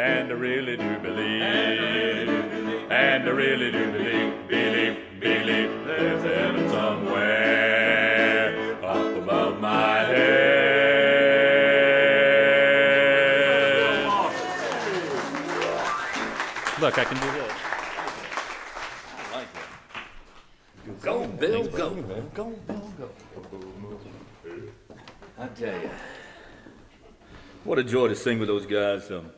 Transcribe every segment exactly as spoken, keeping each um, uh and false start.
and I really do believe, and I really do believe, believe, believe, there's heaven somewhere up above my head. Look, I can do this. I like that. Go, Bill, go. Go, Bill, go. I tell you, what a joy to sing with those guys. Um,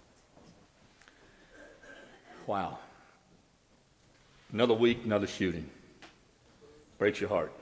wow. Another week, another shooting. Breaks your heart.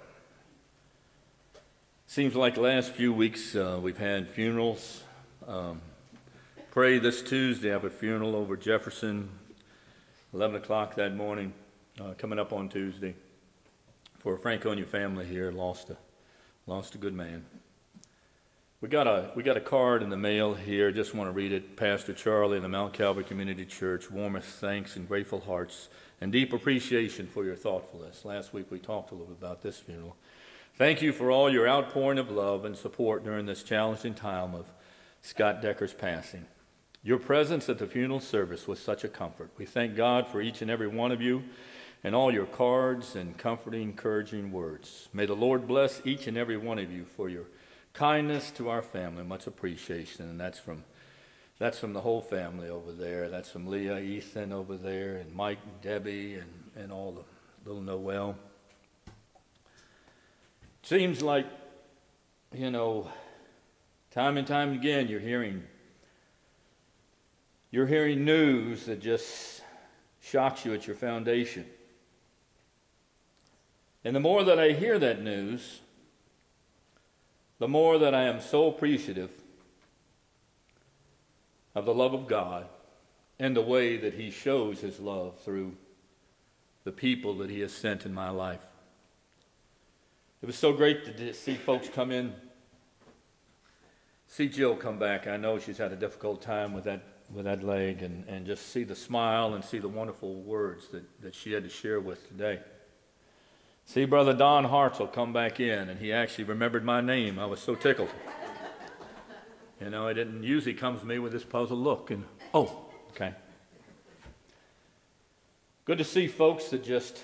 Seems like the last few weeks uh, we've had funerals. Um, pray this Tuesday, I have a funeral over Jefferson, eleven o'clock that morning, uh, coming up on Tuesday. For a Franconia family here, lost a, lost a good man. We got a we got a card in the mail here. Just want to read it. Pastor Charlie in the Mount Calvary Community Church. Warmest thanks and grateful hearts and deep appreciation for your thoughtfulness. Last week we talked a little bit about this funeral. Thank you for all your outpouring of love and support during this challenging time of Scott Decker's passing. Your presence at the funeral service was such a comfort. We thank God for each and every one of you and all your cards and comforting, encouraging words. May the Lord bless each and every one of you for your kindness to our family. Much appreciation. And that's from that's from the whole family over there. That's from Leah, Ethan over there, and Mike, and Debbie, and, and all the little Noel. Seems like, you know, time and time again you're hearing you're hearing news that just shocks you at your foundation. And the more that I hear that news, the more that I am so appreciative of the love of God and the way that He shows His love through the people that He has sent in my life. It was so great to see folks come in, see Jill come back. I know she's had a difficult time with that with that leg, and, and just see the smile and see the wonderful words that, that she had to share with today. See Brother Don Hartzell come back in, and he actually remembered my name. I was so tickled. You know, he didn't usually comes to me with this puzzled look, and oh, okay. Good to see folks that just,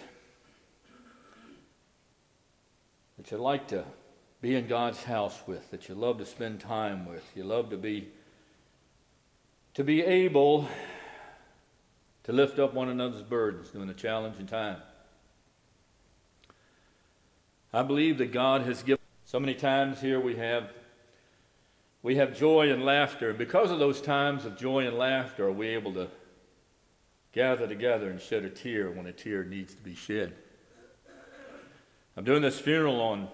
that you like to be in God's house with, that you love to spend time with, you love to be, to be able to lift up one another's burdens during a challenging time. I believe that God has given. So many times here we have we have joy and laughter. And because of those times of joy and laughter, are we able to gather together and shed a tear when a tear needs to be shed. I'm doing this funeral on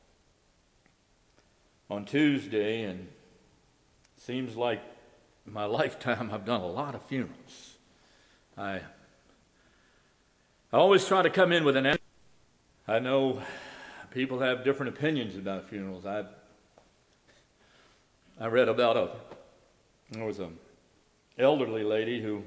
on Tuesday, and it seems like in my lifetime I've done a lot of funerals. I I always try to come in with an answer. I know people have different opinions about funerals. I I read about a there was an elderly lady who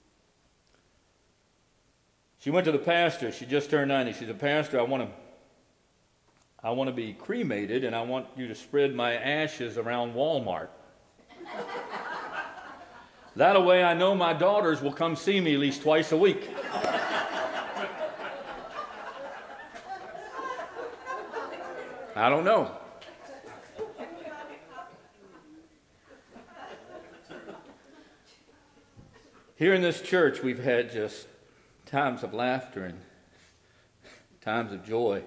she went to the pastor. She just turned ninety. She said, "Pastor, I want to I want to be cremated, and I want you to spread my ashes around Walmart. That way I know my daughters will come see me at least twice a week." I don't know. Here in this church, we've had just times of laughter and times of joy.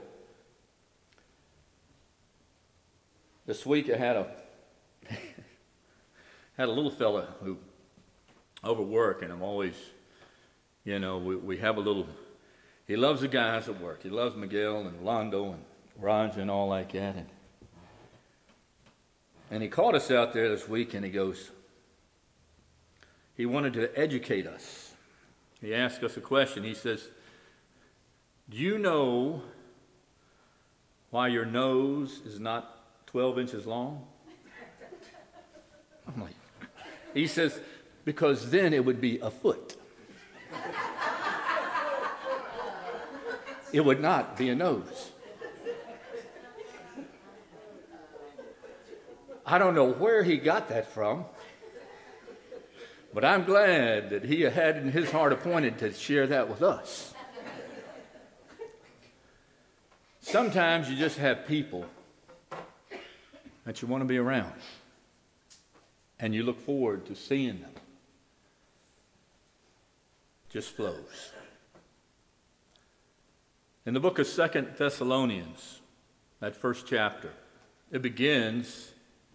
This week I had a had a little fella who overwork, and I'm always, you know, we, we have a little, he loves the guys at work. He loves Miguel and Rondo and Roger and all like that. And, and he called us out there this week, and he goes, he wanted to educate us. He asked us a question. He says, "Do you know why your nose is not twelve inches long?" I'm like, he says, "Because then it would be a foot. It would not be a nose." I don't know where he got that from, But I'm glad that he had in his heart appointed to share that with us. Sometimes you just have people that you want to be around, and you look forward to seeing them. Just flows. In the book of Second Thessalonians, that first chapter, it begins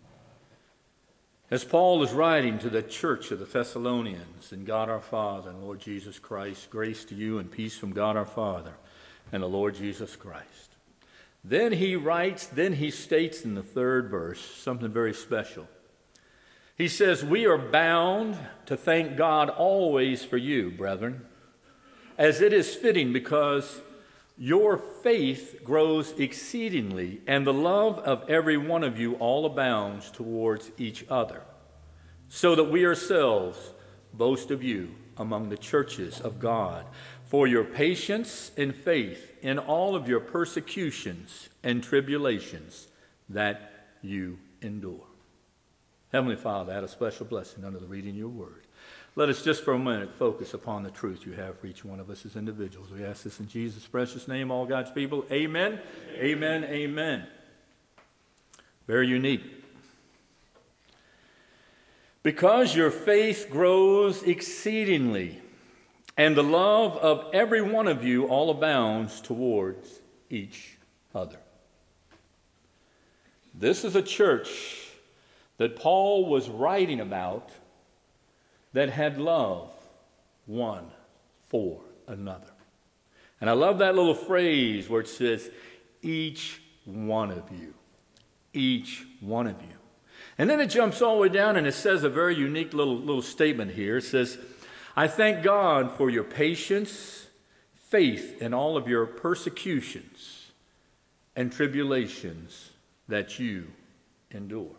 as Paul is writing to the church of the Thessalonians, and God our Father and Lord Jesus Christ, grace to you and peace from God our Father and the Lord Jesus Christ. Then he writes, then he states in the third verse something very special. He says, we are bound to thank God always for you, brethren, as it is fitting, because your faith grows exceedingly, and the love of every one of you all abounds towards each other, so that we ourselves boast of you among the churches of God, for your patience and faith in all of your persecutions and tribulations that you endure. Heavenly Father, add a special blessing under the reading of your word. Let us just for a minute focus upon the truth you have for each one of us as individuals. We ask this in Jesus' precious name, all God's people. Amen, amen, amen. amen. Very unique. Because your faith grows exceedingly, and the love of every one of you all abounds towards each other. This is a church that Paul was writing about that had love one for another. And I love that little phrase where it says, each one of you. Each one of you. And then it jumps all the way down and it says a very unique little, little statement here. It says, I thank God for your patience, faith in all of your persecutions and tribulations that you endure.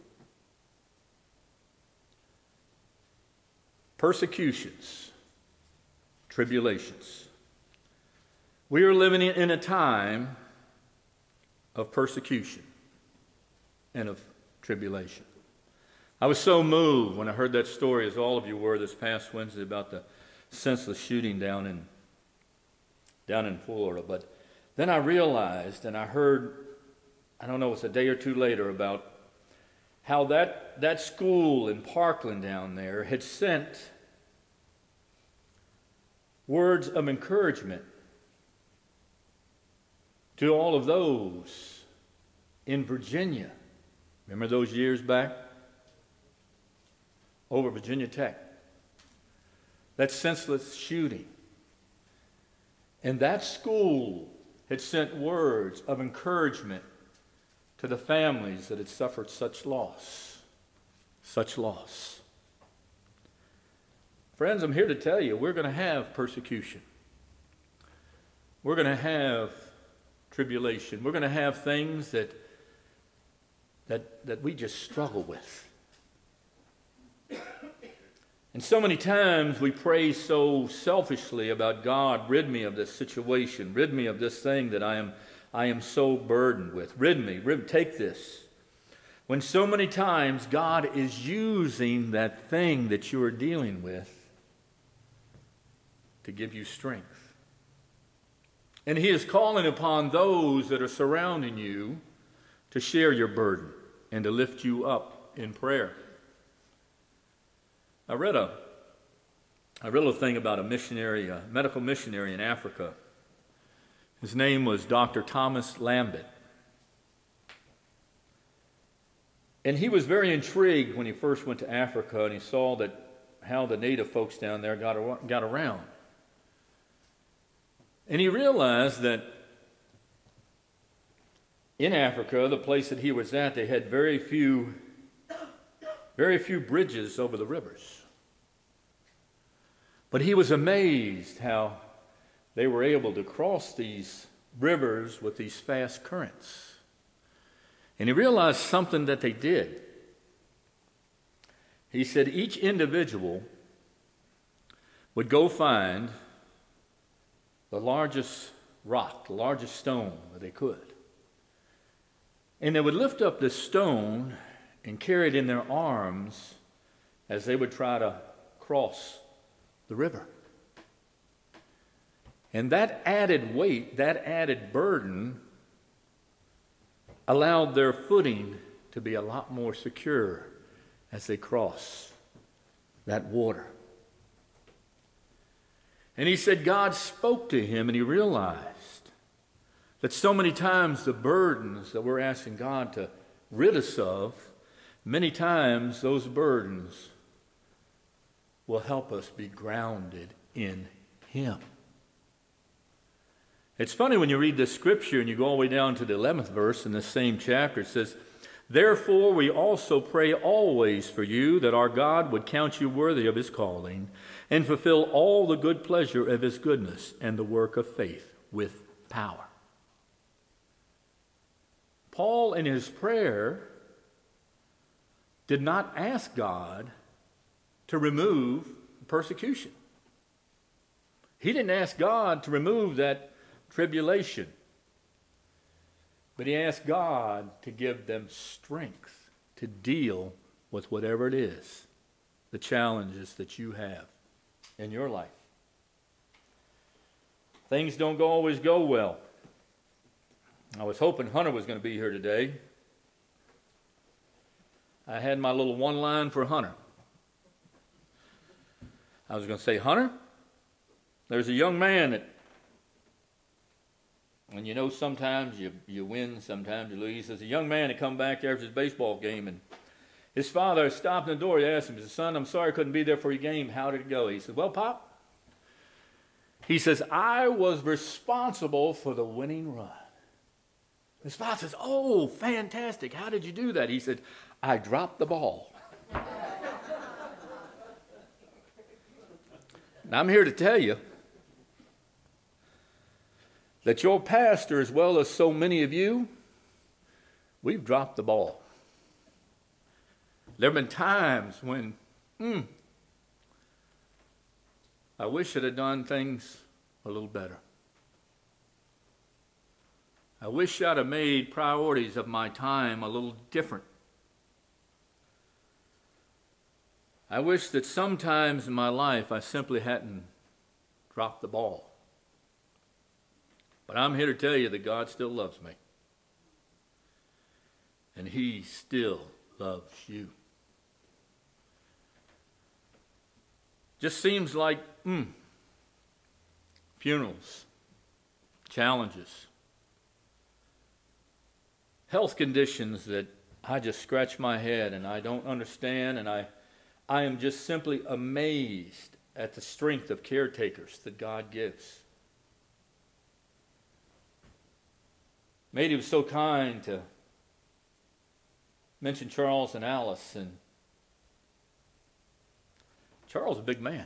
Persecutions, tribulations. We are living in a time of persecution and of tribulation. I was so moved when I heard that story, as all of you were this past Wednesday, about the senseless shooting down in down in Florida. But then I realized, and I heard, I don't know, it was a day or two later, about how that, that school in Parkland down there had sent words of encouragement to all of those in Virginia. Remember those years back? Over Virginia Tech. That senseless shooting. And that school had sent words of encouragement to the families that had suffered such loss. Such loss. Friends, I'm here to tell you, we're going to have persecution. We're going to have tribulation. We're going to have things that, that, that we just struggle with. And so many times we pray so selfishly about, God, rid me of this situation. Rid me of this thing that I am, I am so burdened with. Rid me. Rid, take this. When so many times God is using that thing that you are dealing with to give you strength. And He is calling upon those that are surrounding you to share your burden and to lift you up in prayer. I read a, I read a thing about a missionary, a medical missionary in Africa. His name was Doctor Thomas Lambert. And he was very intrigued when he first went to Africa and he saw that how the native folks down there got, got around. And he realized that in Africa, the place that he was at, they had very few, very few bridges over the rivers. But he was amazed how they were able to cross these rivers with these fast currents. And he realized something that they did. He said each individual would go find the largest rock, the largest stone that they could. And they would lift up this stone and carry it in their arms as they would try to across the river. And that added weight, that added burden, allowed their footing to be a lot more secure as they cross that water. And he said God spoke to him, and he realized that so many times the burdens that we're asking God to rid us of, many times those burdens will help us be grounded in him. It's funny when you read this scripture and you go all the way down to the eleventh verse in this same chapter. It says, "Therefore we also pray always for you, that our God would count you worthy of his calling and fulfill all the good pleasure of his goodness and the work of faith with power." Paul, in his prayer, did not ask God to remove persecution. He didn't ask God to remove that tribulation. But he asked God to give them strength to deal with whatever it is, the challenges that you have in your life. Things don't always go well. I was hoping Hunter was going to be here today. I had my little one line for Hunter. I was going to say, Hunter, there's a young man that, and you know sometimes you, you win, sometimes you lose. There's a young man that come back after his baseball game, and his father stopped in the door. He asked him, he said, "Son, I'm sorry I couldn't be there for your game. How did it go?" He said, "Well, Pop," he says, "I was responsible for the winning run." His father says, "Oh, fantastic. How did you do that?" He said, "I dropped the ball." Now, I'm here to tell you that your pastor, as well as so many of you, we've dropped the ball. There have been times when, hmm, I wish I'd have done things a little better. I wish I'd have made priorities of my time a little different. I wish that sometimes in my life I simply hadn't dropped the ball. But I'm here to tell you that God still loves me. And he still loves you. Just seems like, hmm, funerals, challenges, health conditions that I just scratch my head and I don't understand, and I, I am just simply amazed at the strength of caretakers that God gives. Mady was so kind to mention Charles and Alice, and Charles is a big man.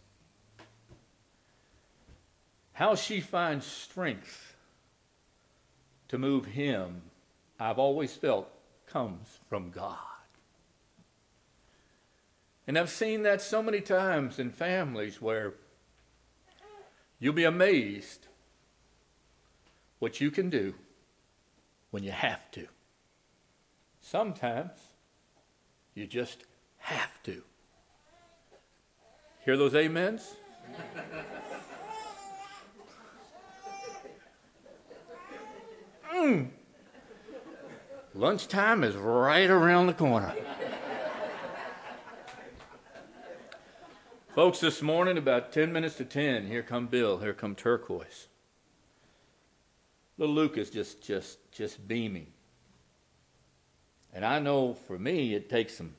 How she finds strength to move him, I've always felt, comes from God. And I've seen that so many times in families where you'll be amazed what you can do when you have to. Sometimes you just have to. Hear those amens? mm. Lunchtime is right around the corner. Folks, this morning, about ten minutes to ten, here come Bill, here come Turquoise. Little Luke is just, just, just beaming. And I know for me, it takes some,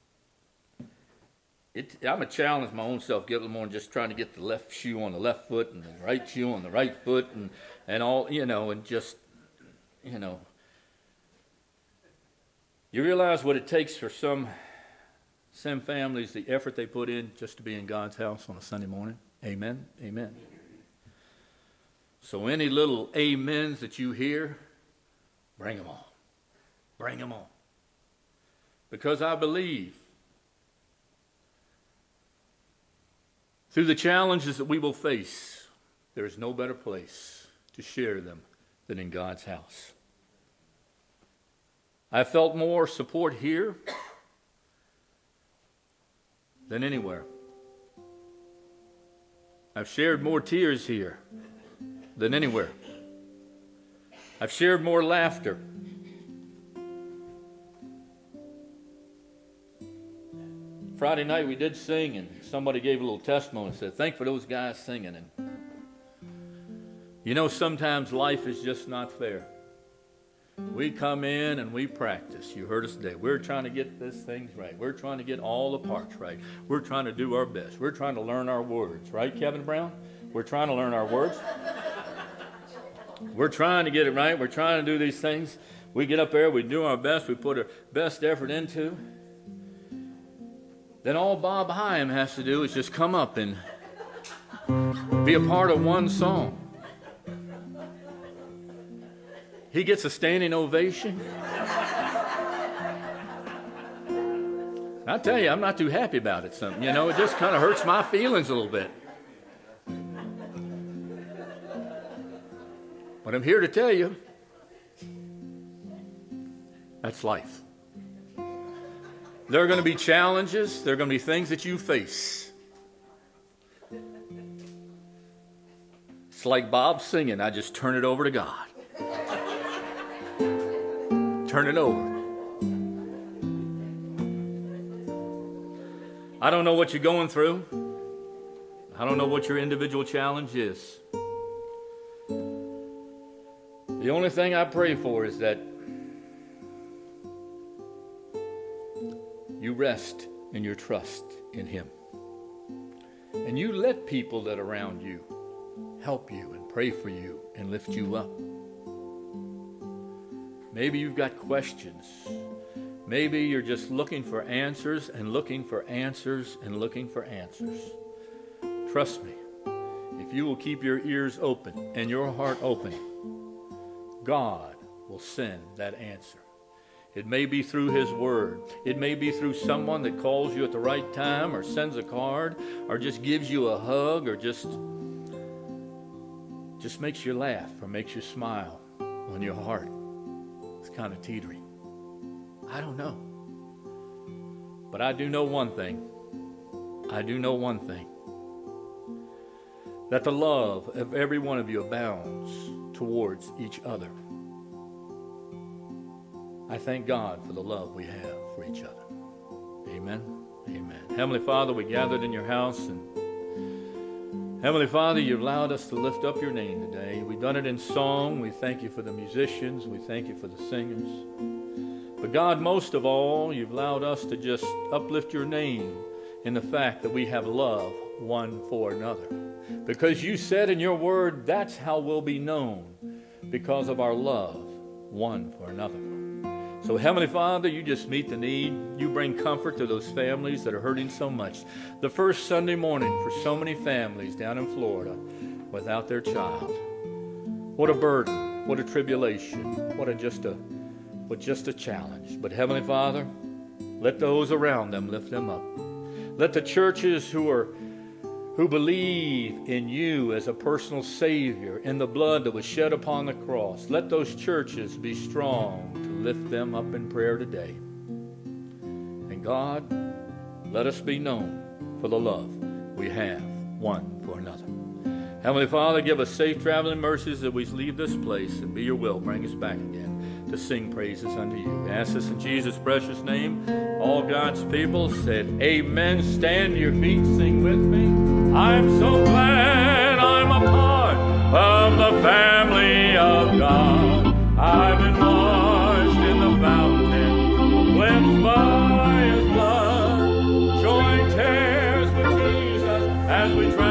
it, I'm a challenge my own self, get a little more, just trying to get the left shoe on the left foot and the right shoe on the right foot and, and all, you know, and just, you know. You realize what it takes for some, some families, the effort they put in just to be in God's house on a Sunday morning? Amen? Amen. So any little amens that you hear, bring them on. Bring them on. Because I believe through the challenges that we will face, there is no better place to share them than in God's house. I felt more support here than anywhere. I've shared more tears here than anywhere. I've shared more laughter. Friday night we did sing, and somebody gave a little testimony and said, thank for those guys singing. And you know, sometimes life is just not fair. We come in and we practice. You heard us today. We're trying to get this thing right. We're trying to get all the parts right. We're trying to do our best. We're trying to learn our words. Right, Kevin Brown? We're trying to learn our words. We're trying to get it right. We're trying to do these things. We get up there. We do our best. We put our best effort into. Then all Bob Hyam has to do is just come up and be a part of one song. He gets a standing ovation. I tell you, I'm not too happy about it. Something, you know, it just kind of hurts my feelings a little bit. But I'm here to tell you, that's life. There are going to be challenges. There are going to be things that you face. It's like Bob singing, I just turn it over to God. Turn it over. I don't know what you're going through. I don't know what your individual challenge is. The only thing I pray for is that you rest in your trust in Him. And you let people that are around you help you and pray for you and lift you up. Maybe you've got questions. Maybe you're just looking for answers and looking for answers and looking for answers. Trust me, if you will keep your ears open and your heart open, God will send that answer. It may be through His Word. It may be through someone that calls you at the right time or sends a card or just gives you a hug or just, just makes you laugh or makes you smile on your heart. It's kind of teetering. I don't know. But I do know one thing. I do know one thing. That the love of every one of you abounds towards each other. I thank God for the love we have for each other. Amen. Amen. Heavenly Father, we gathered in your house, and Heavenly Father, you've allowed us to lift up your name today. We've done it in song. We thank you for the musicians. We thank you for the singers. But God, most of all, you've allowed us to just uplift your name in the fact that we have love one for another. Because you said in your word, that's how we'll be known, because of our love one for another. So Heavenly Father, you just meet the need. You bring comfort to those families that are hurting so much. The first Sunday morning for so many families down in Florida without their child. What a burden, what a tribulation, what a just a what just a challenge. But Heavenly Father, let those around them lift them up. Let the churches who are who believe in you as a personal Savior, in the blood that was shed upon the cross, let those churches be strong to lift them up in prayer today. And God, let us be known for the love we have one for another. Heavenly Father, give us safe traveling mercies as we leave this place, and be your will, bring us back again to sing praises unto you. We ask this in Jesus' precious name. All God's people said, amen. Stand to your feet, sing with me. I'm so glad I'm a part of the family of God. I've been washed in the fountain, cleansed by His blood. Join tears with Jesus as we try.